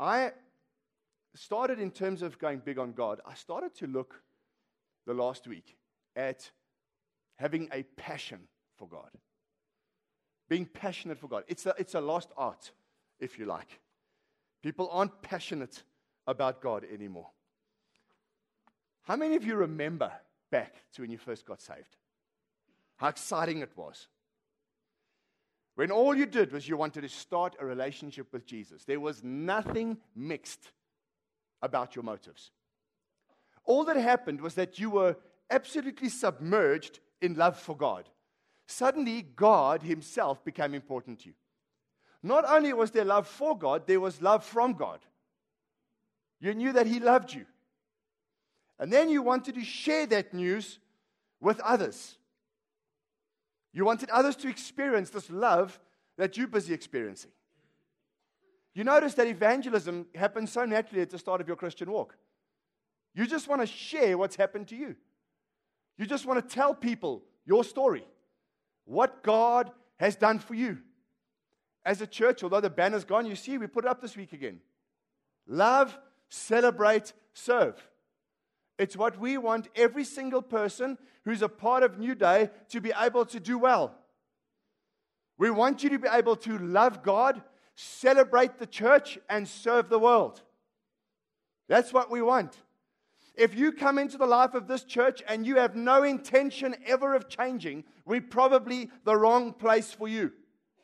I started, in terms of going big on God, I started to look the last week at having a passion for God. Being passionate for God. It's a lost art, if you like. People aren't passionate about God anymore. How many of you remember back to when you first got saved? How exciting it was. When all you did was you wanted to start a relationship with Jesus. There was nothing mixed about your motives. All that happened was that you were absolutely submerged in love for God. Suddenly, God himself became important to you. Not only was there love for God, there was love from God. You knew that he loved you. And then you wanted to share that news with others. You wanted others to experience this love that you're busy experiencing. You notice that evangelism happens so naturally at the start of your Christian walk. You just want to share what's happened to you. You just want to tell people your story, what God has done for you. As a church, although the banner's gone, you see, we put it up this week again. Love, celebrate, serve. It's what we want every single person who's a part of New Day to be able to do well. We want you to be able to love God, celebrate the church, and serve the world. That's what we want. If you come into the life of this church and you have no intention ever of changing, we're probably the wrong place for you.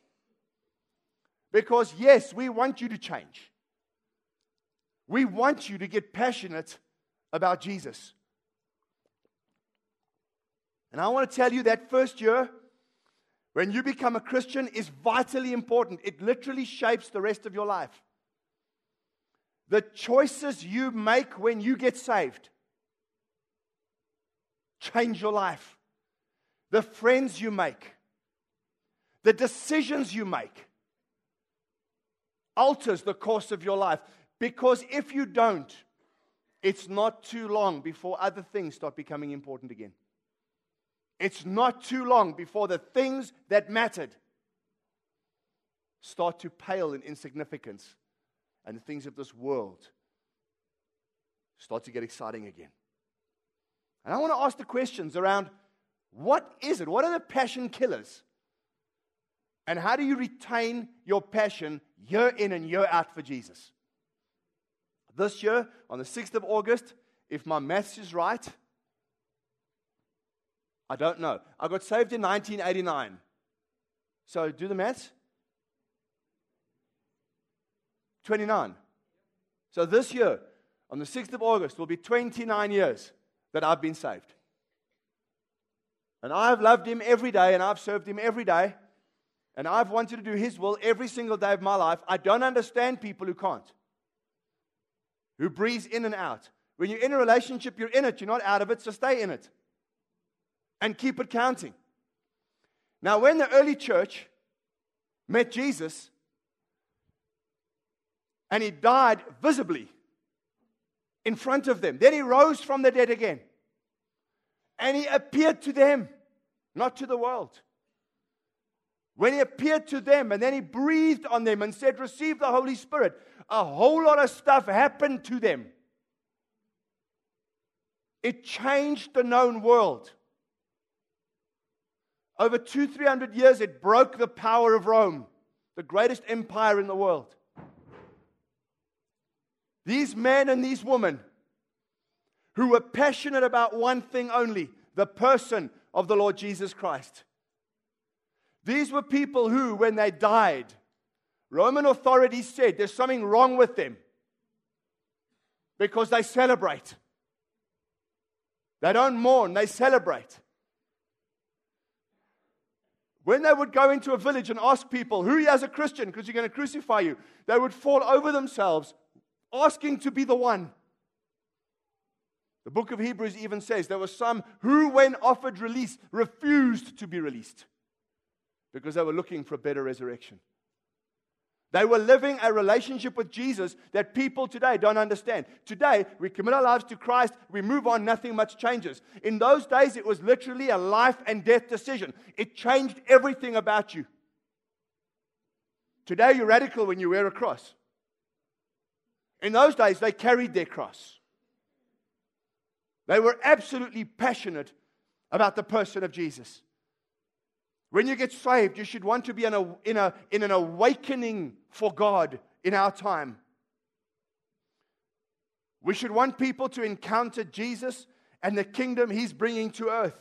Because yes, we want you to change. We want you to get passionate about Jesus. And I want to tell you that first year, when you become a Christian, is vitally important. It literally shapes the rest of your life. The choices you make when you get saved change your life. The friends you make, the decisions you make, alters the course of your life. Because if you don't, it's not too long before other things start becoming important again. It's not too long before the things that mattered start to pale in insignificance, and the things of this world start to get exciting again. And I want to ask the questions around, what is it? What are the passion killers? And how do you retain your passion year in and year out for Jesus? This year, on the 6th of August, if my maths is right, I don't know. I got saved in 1989. So do the maths. 29. So this year, on the 6th of August, will be 29 years that I've been saved. And I've loved him every day, and I've served him every day, and I've wanted to do his will every single day of my life. I don't understand people who can't, who breathe in and out. When you're in a relationship, you're in it. You're not out of it, so stay in it. And keep it counting. Now, when the early church met Jesus, and he died visibly in front of them, then he rose from the dead again. And he appeared to them, not to the world. When he appeared to them, and then he breathed on them and said, "Receive the Holy Spirit," a whole lot of stuff happened to them. It changed the known world. Over 200-300 years, it broke the power of Rome, the greatest empire in the world. These men and these women who were passionate about one thing only, the person of the Lord Jesus Christ. These were people who, when they died, Roman authorities said there's something wrong with them because they celebrate. They don't mourn, they celebrate. When they would go into a village and ask people, "Who are you as a Christian? Because you're going to crucify you," they would fall over themselves, asking to be the one. The book of Hebrews even says there were some who, when offered release, refused to be released because they were looking for a better resurrection. They were living a relationship with Jesus that people today don't understand. Today, we commit our lives to Christ, we move on, nothing much changes. In those days, it was literally a life and death decision. It changed everything about you. Today, you're radical when you wear a cross. In those days, they carried their cross. They were absolutely passionate about the person of Jesus. When you get saved, you should want to be in an awakening for God in our time. We should want people to encounter Jesus and the kingdom He's bringing to earth.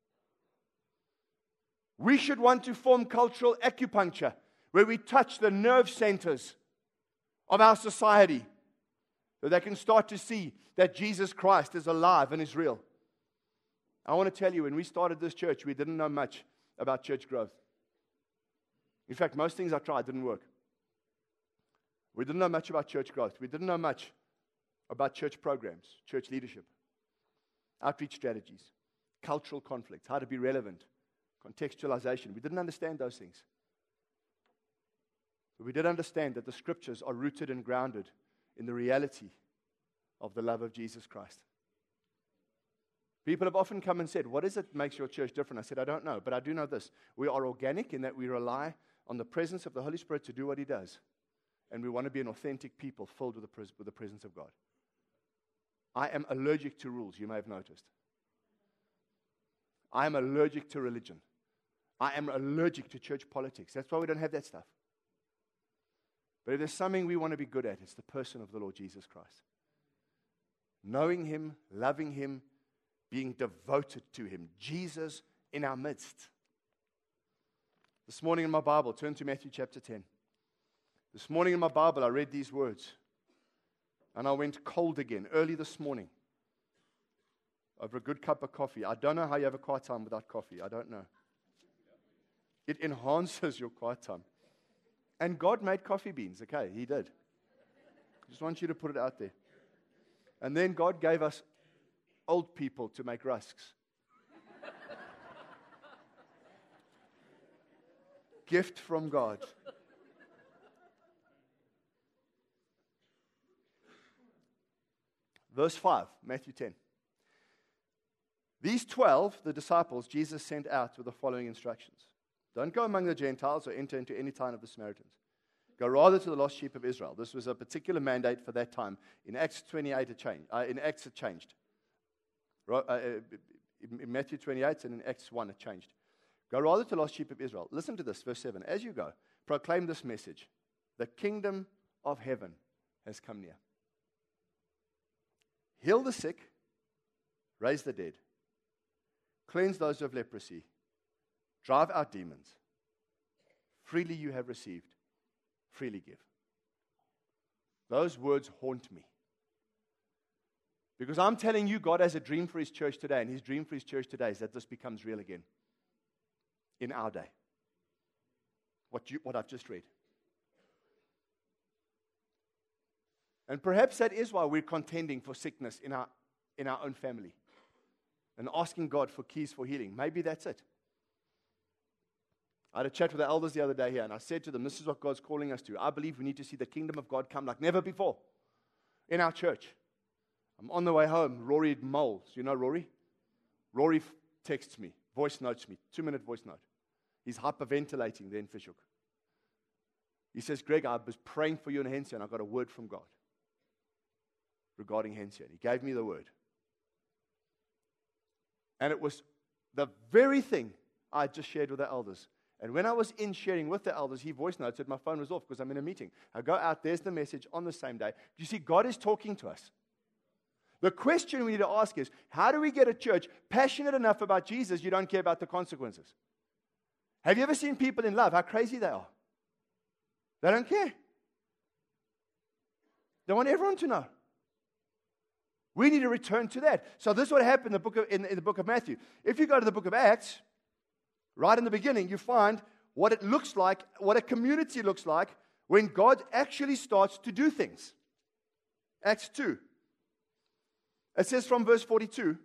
We should want to form cultural acupuncture, where we touch the nerve centers of our society, so they can start to see that Jesus Christ is alive and is real. I want to tell you, when we started this church, we didn't know much about church growth. In fact, most things I tried didn't work. We didn't know much about church growth. We didn't know much about church programs, church leadership, outreach strategies, cultural conflict, how to be relevant, contextualization. We didn't understand those things. But we did understand that the scriptures are rooted and grounded in the reality of the love of Jesus Christ. People have often come and said, what is it that makes your church different? I said, I don't know, but I do know this. We are organic in that we rely on the presence of the Holy Spirit to do what He does. And we want to be an authentic people filled with the presence of God. I am allergic to rules, you may have noticed. I am allergic to religion. I am allergic to church politics. That's why we don't have that stuff. But if there's something we want to be good at, it's the person of the Lord Jesus Christ. Knowing Him, loving Him, being devoted to Him. Jesus in our midst. This morning in my Bible, turn to Matthew chapter 10. This morning in my Bible, I read these words. And I went cold again, early this morning, over a good cup of coffee. I don't know how you have a quiet time without coffee. I don't know. It enhances your quiet time. And God made coffee beans, okay? He did. Just want you to put it out there. And then God gave us old people to make rusks. Gift from God. Verse 5, Matthew 10. These 12, the disciples, Jesus sent out with the following instructions. Don't go among the Gentiles or enter into any town of the Samaritans. Go rather to the lost sheep of Israel. This was a particular mandate for that time. In Acts 28, it changed. In Acts, it changed. In Matthew 28 and in Acts 1, it changed. Go rather to the lost sheep of Israel. Listen to this, verse 7. As you go, proclaim this message. The kingdom of heaven has come near. Heal the sick, raise the dead, cleanse those who have leprosy, drive out demons. Freely you have received, freely give. Those words haunt me. Because I'm telling you, God has a dream for His church today, and His dream for His church today is that this becomes real again in our day. What I've just read. And perhaps that is why we're contending for sickness in our own family and asking God for keys for healing. Maybe that's it. I had a chat with the elders the other day here, and I said to them, this is what God's calling us to. I believe we need to see the kingdom of God come like never before in our church. I'm on the way home. Rory Moles. You know Rory? Rory texts me, voice notes me, 2-minute voice note. He's hyperventilating there in Fish Hoek. He says, Greg, I was praying for you in Hensia, and I got a word from God regarding Hensia. He gave me the word. And it was the very thing I just shared with the elders. And when I was in sharing with the elders, he voice noted, my phone was off because I'm in a meeting. I go out, there's the message on the same day. You see, God is talking to us. The question we need to ask is, how do we get a church passionate enough about Jesus you don't care about the consequences? Have you ever seen people in love, how crazy they are? They don't care. They want everyone to know. We need to return to that. So this is what happened in the book of Matthew. If you go to the book of Acts, right in the beginning, you find what it looks like, what a community looks like when God actually starts to do things. Acts 2. It says from verse 42,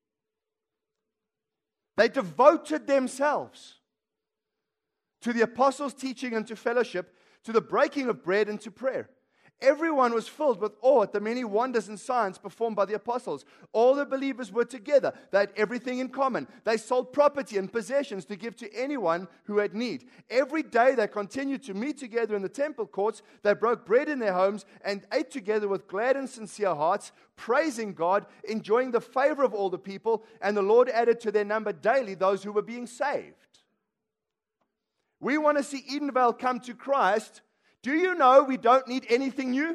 they devoted themselves to the apostles' teaching and to fellowship, to the breaking of bread and to prayer. Everyone was filled with awe at the many wonders and signs performed by the apostles. All the believers were together. They had everything in common. They sold property and possessions to give to anyone who had need. Every day they continued to meet together in the temple courts. They broke bread in their homes and ate together with glad and sincere hearts, praising God, enjoying the favor of all the people. And the Lord added to their number daily those who were being saved. We want to see Edenvale come to Christ. Do you know we don't need anything new?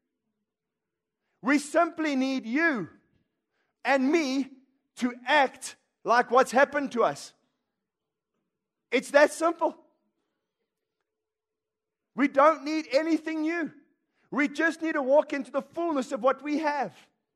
We simply need you and me to act like what's happened to us. It's that simple. We don't need anything new. We just need to walk into the fullness of what we have.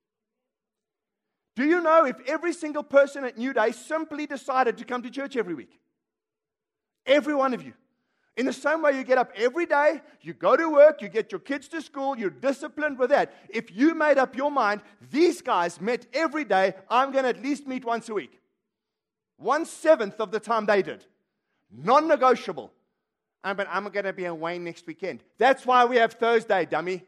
Do you know if every single person at New Day simply decided to come to church every week? Every one of you. In the same way you get up every day, you go to work, you get your kids to school, you're disciplined with that. If you made up your mind, these guys met every day, I'm going to at least meet once a week. 1/7 of the time they did. Non-negotiable. But I'm going to be away next weekend. That's why we have Thursday, dummy.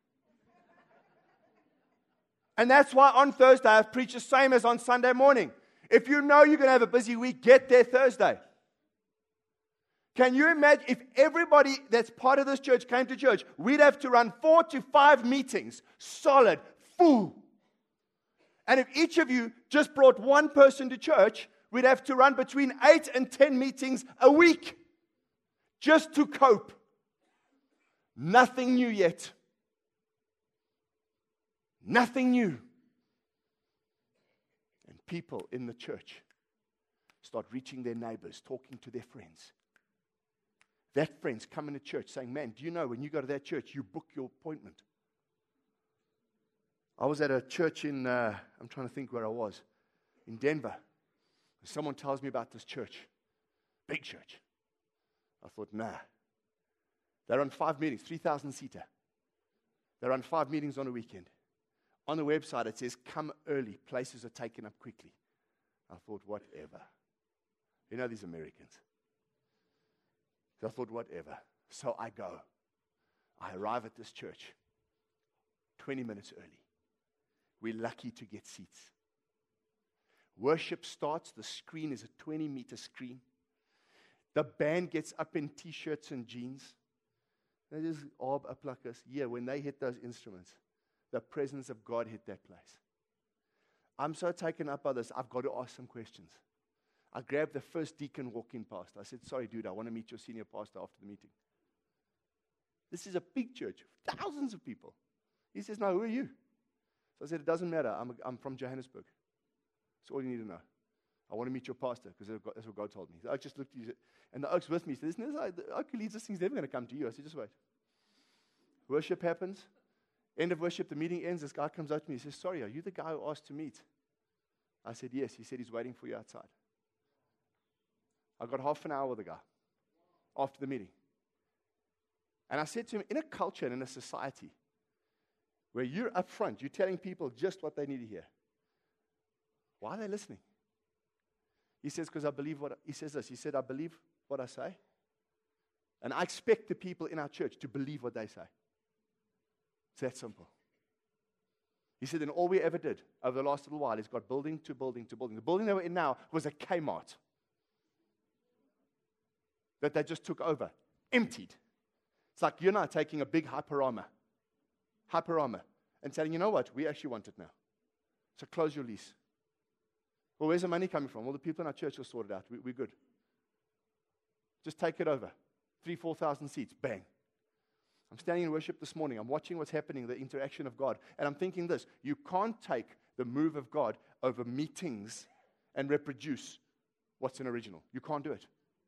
And that's why on Thursday I preach the same as on Sunday morning. If you know you're going to have a busy week, get there Thursday. Can you imagine if everybody that's part of this church came to church, we'd have to run 4 to 5 meetings, solid, full. And if each of you just brought one person to church, we'd have to run between 8 and 10 meetings a week just to cope. Nothing new yet. Nothing new. And people in the church start reaching their neighbors, talking to their friends. That friend's coming to church saying, man, do you know when you go to that church, you book your appointment? I was at a church in, I'm trying to think where I was, in Denver. Someone tells me about this church. Big church. I thought, nah. They run 5 meetings, 3,000-seater. They run 5 meetings on a weekend. On the website, it says, come early. Places are taken up quickly. I thought, whatever. You know these Americans. So I thought, whatever. So I go. I arrive at this church 20 minutes early. We're lucky to get seats. Worship starts. The screen is a 20-meter screen. The band gets up in T-shirts and jeans. They just arb up like this. Yeah, when they hit those instruments, the presence of God hit that place. I'm so taken up by this, I've got to ask some questions. I grabbed the first deacon walking past. I said, sorry, dude, I want to meet your senior pastor after the meeting. This is a big church, thousands of people. He says, no, who are you? So I said, it doesn't matter. I'm from Johannesburg. That's all you need to know. I want to meet your pastor because that's what God told me. The oak just looked at you, and the oak's with me. He said, the oak who leads this thing's never going to come to you. I said, just wait. Worship happens. End of worship, the meeting ends. This guy comes up to me. He says, sorry, are you the guy who asked to meet? I said, yes. He said, he's waiting for you outside. I got half an hour with the guy after the meeting. And I said to him, in a culture and in a society where you're up front, you're telling people just what they need to hear, why are they listening? He says, because I believe he says this. He said, I believe what I say. And I expect the people in our church to believe what they say. It's that simple. He said, and all we ever did over the last little while is got building to building to building. The building that we're in now was a Kmart that they just took over, emptied. It's like you and I taking a big Hyperama, and saying, you know what, we actually want it now. So close your lease. Well, where's the money coming from? Well, the people in our church will sort it out. We're good. Just take it over. 3,000-4,000 seats, bang. I'm standing in worship this morning. I'm watching what's happening, the interaction of God. And I'm thinking this, you can't take the move of God over meetings and reproduce what's an original. You can't do it.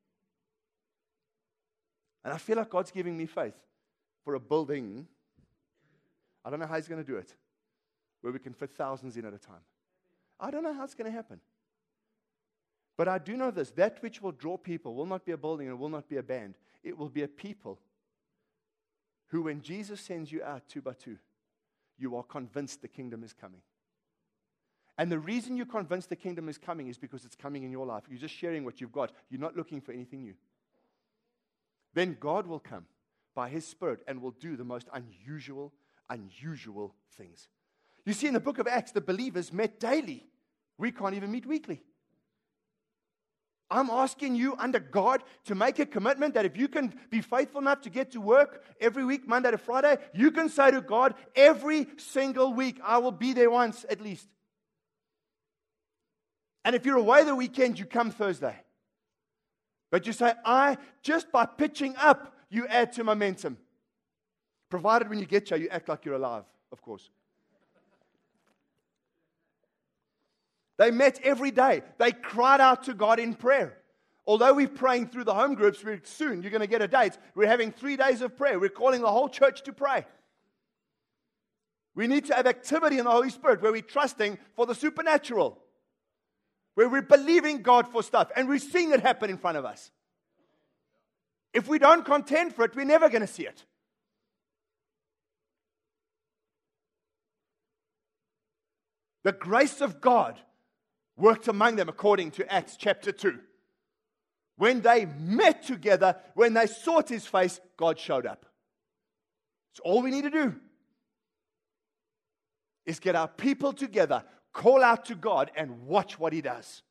And I feel like God's giving me faith for a building. I don't know how He's going to do it, where we can fit thousands in at a time. I don't know how it's going to happen. But I do know this, that which will draw people will not be a building and it will not be a band. It will be a people who, when Jesus sends you out 2 by 2, you are convinced the kingdom is coming. And the reason you're convinced the kingdom is coming is because it's coming in your life. You're just sharing what you've got. You're not looking for anything new. Then God will come, by His Spirit and will do the most unusual things. You see, in the book of Acts, the believers met daily. We can't even meet weekly. I'm asking you under God to make a commitment that if you can be faithful enough to get to work every week, Monday to Friday, you can say to God, every single week, I will be there once at least. And if you're away the weekend, you come Thursday. But you say, just by pitching up, you add to momentum. Provided when you get here, you act like you're alive, of course. They met every day. They cried out to God in prayer. Although we're praying through the home groups, you're going to get a date. We're having 3 days of prayer. We're calling the whole church to pray. We need to have activity in the Holy Spirit where we're trusting for the supernatural. Where we're believing God for stuff. And we're seeing it happen in front of us. If we don't contend for it, we're never going to see it. The grace of God worked among them according to Acts chapter 2. When they met together, when they sought His face, God showed up. So all we need to do is get our people together, call out to God, and watch what He does.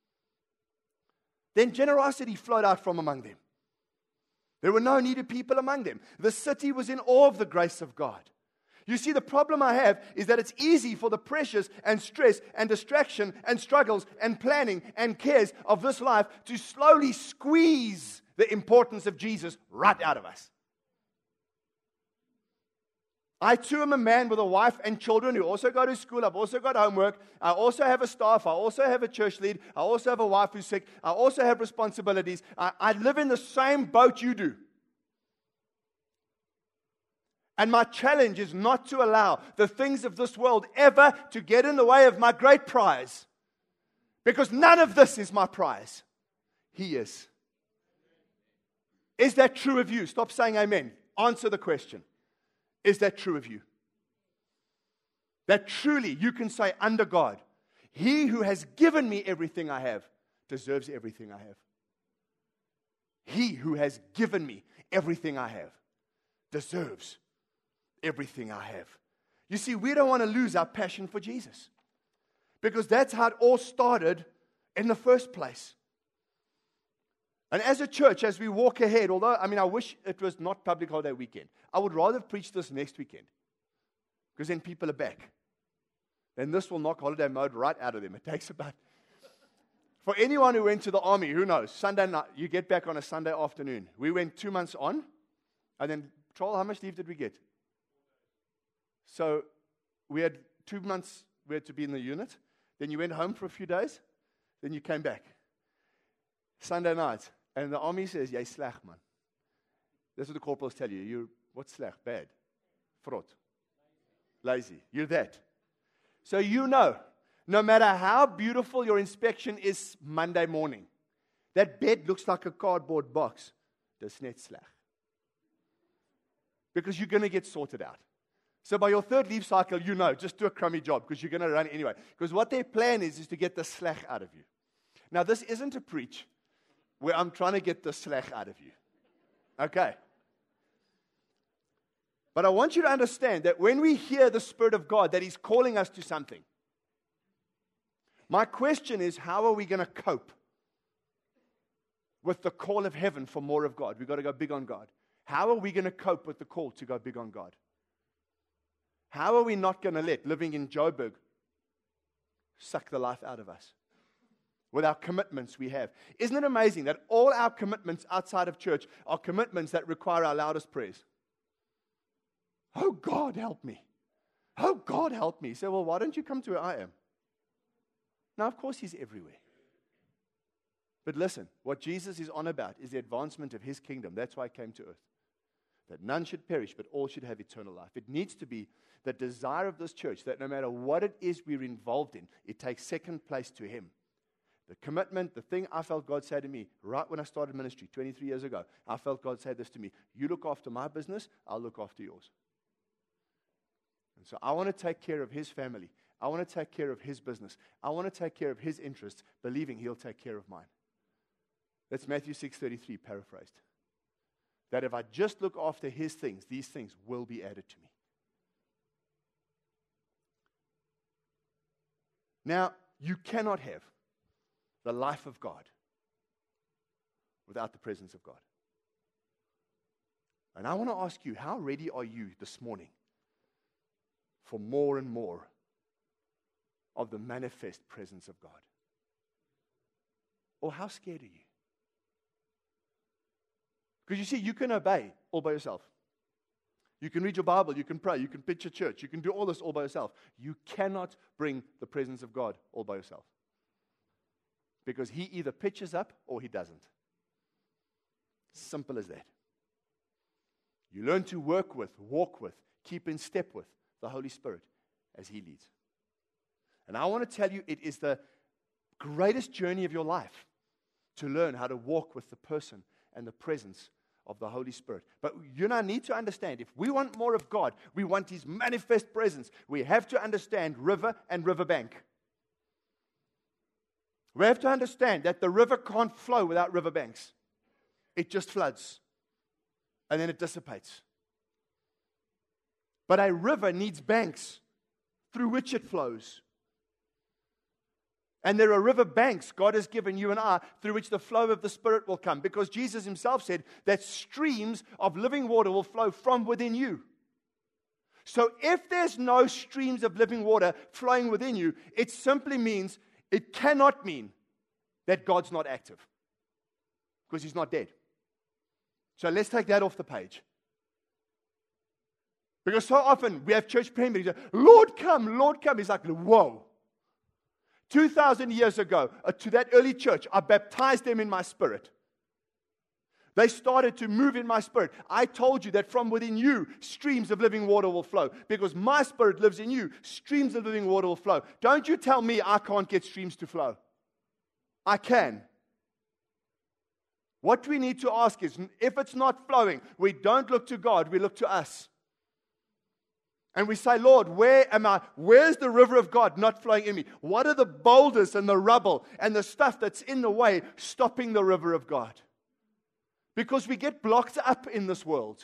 Then generosity flowed out from among them. There were no needy people among them. The city was in awe of the grace of God. You see, the problem I have is that it's easy for the pressures and stress and distraction and struggles and planning and cares of this life to slowly squeeze the importance of Jesus right out of us. I too am a man with a wife and children who also go to school. I've also got homework. I also have a staff. I also have a church lead. I also have a wife who's sick. I also have responsibilities. I live in the same boat you do. And my challenge is not to allow the things of this world ever to get in the way of my great prize. Because none of this is my prize. He is. Is that true of you? Stop saying amen. Answer the question. Is that true of you? That truly you can say under God, He who has given me everything I have deserves everything I have. He who has given me everything I have deserves everything I have. You see, we don't want to lose our passion for Jesus. Because that's how it all started in the first place. And as a church, as we walk ahead, although, I wish it was not public holiday weekend. I would rather preach this next weekend. Because then people are back. Then this will knock holiday mode right out of them. It takes about... For anyone who went to the army, who knows? Sunday night, you get back on a Sunday afternoon. We went 2 months on. And then, Troll, how much leave did we get? So, we had 2 months we had to be in the unit. Then you went home for a few days. Then you came back. Sunday night. And the army says, "Jy sleg, man." That's what the corporals tell you. You're, what's sleg? Bad. Frot. Lazy. You're that. So you know, no matter how beautiful your inspection is Monday morning, that bed looks like a cardboard box. Dis net sleg. Because you're going to get sorted out. So by your third leave cycle, you know, just do a crummy job because you're going to run anyway. Because what their plan is to get the slag out of you. Now, this isn't a preach where I'm trying to get the slag out of you. Okay. But I want you to understand that when we hear the Spirit of God, that He's calling us to something. My question is, how are we going to cope with the call of heaven for more of God? We've got to go big on God. How are we going to cope with the call to go big on God? How are we not going to let living in Joburg suck the life out of us? With our commitments we have. Isn't it amazing that all our commitments outside of church are commitments that require our loudest prayers? Oh, God, help me. Oh, God, help me. You say, well, why don't you come to where I am? Now, of course, He's everywhere. But listen, what Jesus is on about is the advancement of His kingdom. That's why He came to earth. That none should perish, but all should have eternal life. It needs to be the desire of this church that no matter what it is we're involved in, it takes second place to Him. The commitment, the thing I felt God say to me right when I started ministry 23 years ago, I felt God say this to me: you look after my business, I'll look after yours. And so I want to take care of His family. I want to take care of His business. I want to take care of His interests, believing He'll take care of mine. That's Matthew 6:33 paraphrased. that if I just look after His things, these things will be added to me. Now, you cannot have the life of God without the presence of God. And I want to ask you, how ready are you this morning for more and more of the manifest presence of God? Or how scared are you? Because you see, you can obey all by yourself. You can read your Bible, you can pray, you can picture church, you can do all this all by yourself. You cannot bring the presence of God all by yourself. Because He either pitches up or He doesn't. Simple as that. You learn to work with, walk with, keep in step with the Holy Spirit as He leads. And I want to tell you, it is the greatest journey of your life to learn how to walk with the person and the presence of the Holy Spirit. But you and I need to understand, if we want more of God, we want His manifest presence, we have to understand river and riverbank. We have to understand that the river can't flow without riverbanks. It just floods. And then it dissipates. But a river needs banks through which it flows. And there are river banks God has given you and I through which the flow of the Spirit will come. Because Jesus Himself said that streams of living water will flow from within you. So if there's no streams of living water flowing within you, it simply means, it cannot mean that God's not active. Because He's not dead. So let's take that off the page. Because so often we have church prayer meetings, Lord come, Lord come. He's like, whoa. 2,000 years ago, to that early church, I baptized them in my spirit. They started to move in my spirit. I told you that from within you, streams of living water will flow. Because my spirit lives in you, streams of living water will flow. Don't you tell me I can't get streams to flow. I can. What we need to ask is, if it's not flowing, we don't look to God, we look to us. And we say, Lord, where am I? Where's the river of God not flowing in me? What are the boulders and the rubble and the stuff that's in the way stopping the river of God? Because we get blocked up in this world.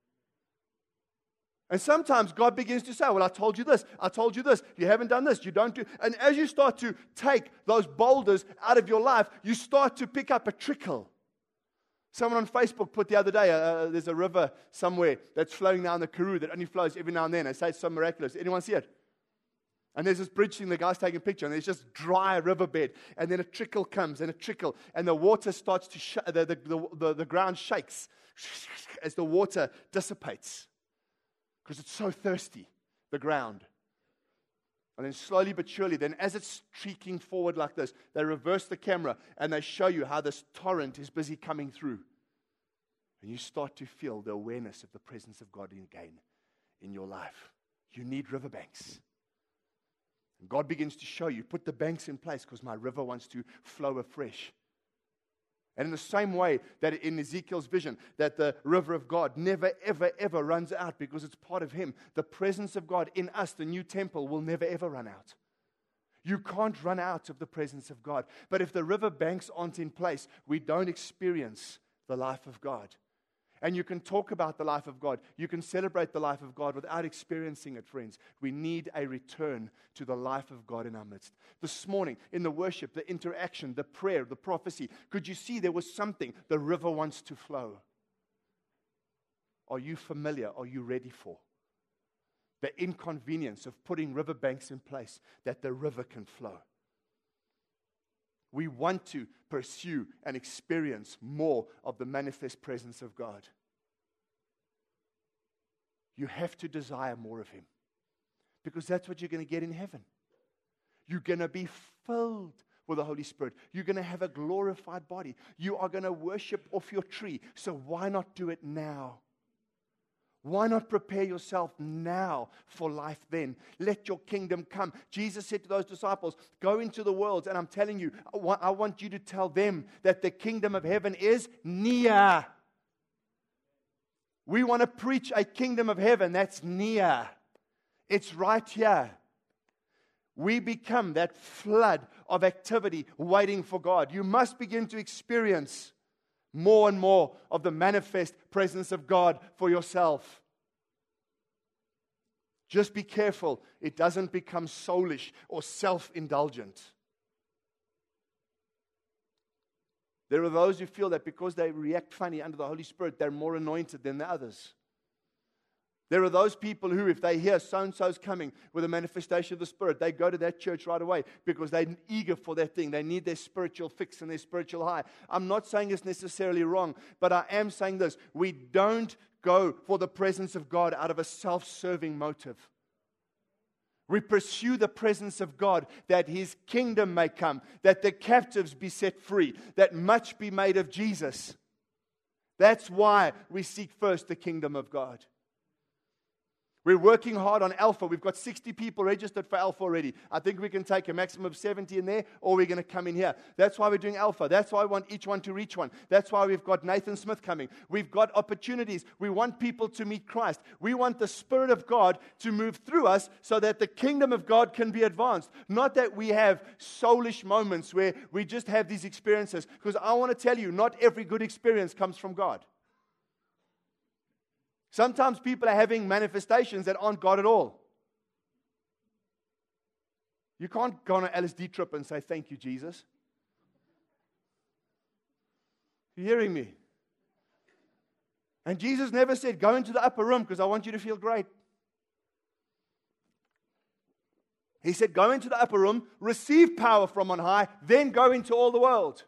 And sometimes God begins to say, well, I told you this, you haven't done this, you don't do. And as you start to take those boulders out of your life, you start to pick up a trickle. Someone on Facebook put the other day, there's a river somewhere that's flowing down the Karoo that only flows every now and then. They say it's so miraculous. Anyone see it? And there's this bridge thing, the guy's taking a picture, and there's just dry riverbed. And then a trickle comes, and a trickle, and the water starts to, the ground shakes as the water dissipates. Because it's so thirsty, the ground. And then slowly but surely, then as it's streaking forward like this, they reverse the camera and they show you how this torrent is busy coming through. And you start to feel the awareness of the presence of God again in your life. You need riverbanks. And God begins to show you, put the banks in place because my river wants to flow afresh. And in the same way that in Ezekiel's vision, that the river of God never, ever, ever runs out because it's part of Him. The presence of God in us, the new temple, will never, ever run out. You can't run out of the presence of God. But if the river banks aren't in place, we don't experience the life of God. And you can talk about the life of God. You can celebrate the life of God without experiencing it, friends. We need a return to the life of God in our midst. This morning, in the worship, the interaction, the prayer, the prophecy, could you see there was something the river wants to flow? Are you familiar? Are you ready for the inconvenience of putting riverbanks in place that the river can flow? We want to pursue and experience more of the manifest presence of God. You have to desire more of Him. Because that's what you're going to get in heaven. You're going to be filled with the Holy Spirit. You're going to have a glorified body. You are going to worship off your tree. So why not do it now? Why not prepare yourself now for life then? Let your kingdom come. Jesus said to those disciples, go into the world, and I'm telling you, I want you to tell them that the kingdom of heaven is near. We want to preach a kingdom of heaven that's near. It's right here. We become that flood of activity waiting for God. You must begin to experience more and more of the manifest presence of God for yourself. Just be careful it doesn't become soulish or self-indulgent. There are those who feel that because they react funny under the Holy Spirit, they're more anointed than the others. There are those people who, if they hear so-and-so's coming with a manifestation of the Spirit, they go to that church right away because they're eager for that thing. They need their spiritual fix and their spiritual high. I'm not saying it's necessarily wrong, but I am saying this. We don't go for the presence of God out of a self-serving motive. We pursue the presence of God that His kingdom may come, that the captives be set free, that much be made of Jesus. That's why we seek first the kingdom of God. We're working hard on Alpha. We've got 60 people registered for Alpha already. I think we can take a maximum of 70 in there, or we're going to come in here. That's why we're doing Alpha. That's why we want each one to reach one. That's why we've got Nathan Smith coming. We've got opportunities. We want people to meet Christ. We want the Spirit of God to move through us so that the kingdom of God can be advanced. Not that we have soulish moments where we just have these experiences. Because I want to tell you, not every good experience comes from God. Sometimes people are having manifestations that aren't God at all. You can't go on an LSD trip and say, thank you, Jesus. You hearing me? And Jesus never said, go into the upper room because I want you to feel great. He said, go into the upper room, receive power from on high, then go into all the world.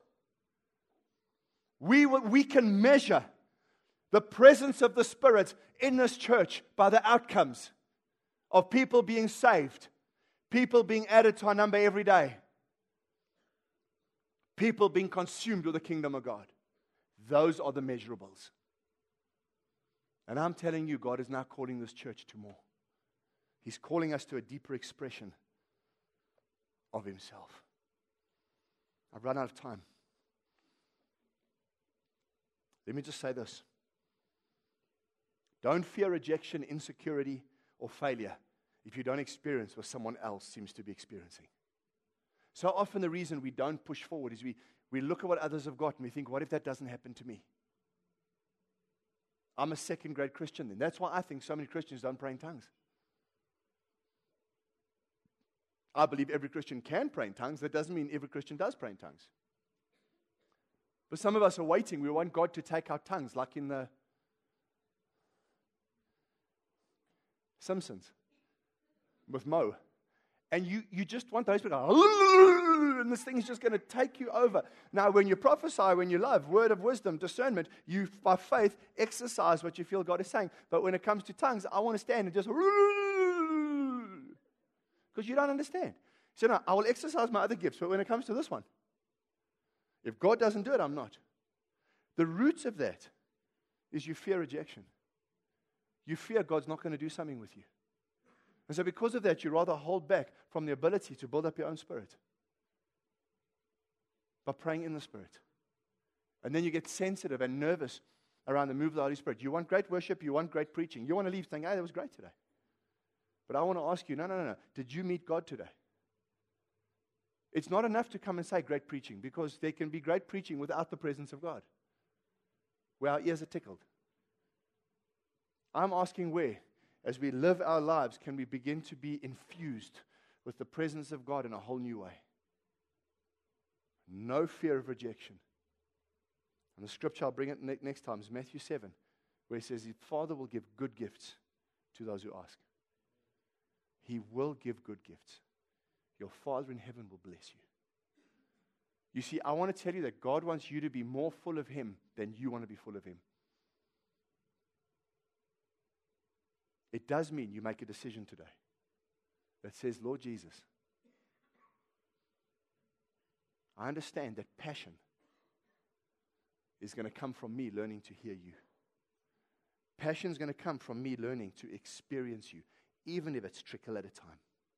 We can measure the presence of the Spirit in this church by the outcomes of people being saved, people being added to our number every day, people being consumed with the kingdom of God. Those are the measurables. And I'm telling you, God is now calling this church to more. He's calling us to a deeper expression of Himself. I've run out of time. Let me just say this. Don't fear rejection, insecurity, or failure if you don't experience what someone else seems to be experiencing. So often the reason we don't push forward is we look at what others have got and we think, what if that doesn't happen to me? I'm a second-grade Christian then. That's why I think so many Christians don't pray in tongues. I believe every Christian can pray in tongues. That doesn't mean every Christian does pray in tongues. But some of us are waiting. We want God to take our tongues, like in the Simpsons with Mo. And you just want those people, and this thing is just going to take you over. Now, when you prophesy, when you love, word of wisdom, discernment, you, by faith, exercise what you feel God is saying. But when it comes to tongues, I want to stand and just, because you don't understand. So no, I will exercise my other gifts, but when it comes to this one, if God doesn't do it, I'm not. The roots of that is you fear rejection. You fear God's not going to do something with you. And so because of that, you rather hold back from the ability to build up your own spirit by praying in the Spirit. And then you get sensitive and nervous around the move of the Holy Spirit. You want great worship, you want great preaching. You want to leave saying, hey, that was great today. But I want to ask you, no. Did you meet God today? It's not enough to come and say great preaching, because there can be great preaching without the presence of God, where our ears are tickled. I'm asking where, as we live our lives, can we begin to be infused with the presence of God in a whole new way? No fear of rejection. And the scripture, I'll bring it next time, is Matthew 7, where it says, the Father will give good gifts to those who ask. He will give good gifts. Your Father in heaven will bless you. You see, I want to tell you that God wants you to be more full of Him than you want to be full of Him. It does mean you make a decision today that says, Lord Jesus, I understand that passion is going to come from me learning to hear you. Passion is going to come from me learning to experience you, even if it's trickle at a time.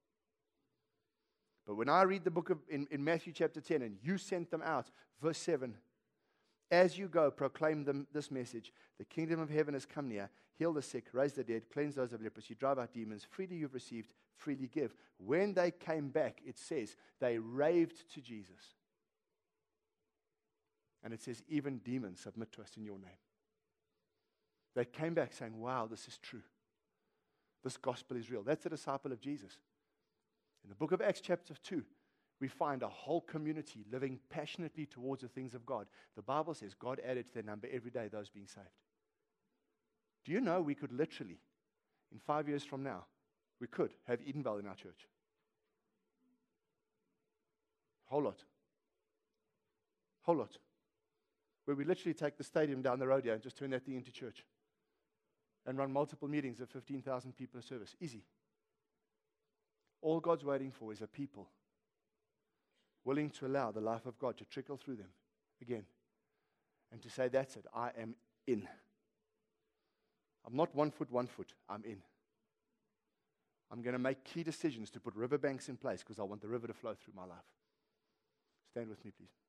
But when I read the book in Matthew chapter 10, and you sent them out, verse 7, as you go, proclaim them this message: the kingdom of heaven has come near. Heal the sick, raise the dead, cleanse those of leprosy, drive out demons. Freely you've received, freely give. When they came back, it says, they raved to Jesus. And it says, even demons submit to us in your name. They came back saying, wow, this is true. This gospel is real. That's a disciple of Jesus. In the book of Acts chapter 2, we find a whole community living passionately towards the things of God. The Bible says God added to their number every day those being saved. Do you know we could literally, in 5 years from now, we could have Edenvale in our church? Whole lot. Whole lot. Where we literally take the stadium down the road here and just turn that thing into church. And run multiple meetings of 15,000 people a service. Easy. All God's waiting for is a people willing to allow the life of God to trickle through them again. And to say, that's it, I am in. I'm not 1 foot, I'm in. I'm going to make key decisions to put riverbanks in place because I want the river to flow through my life. Stand with me, please.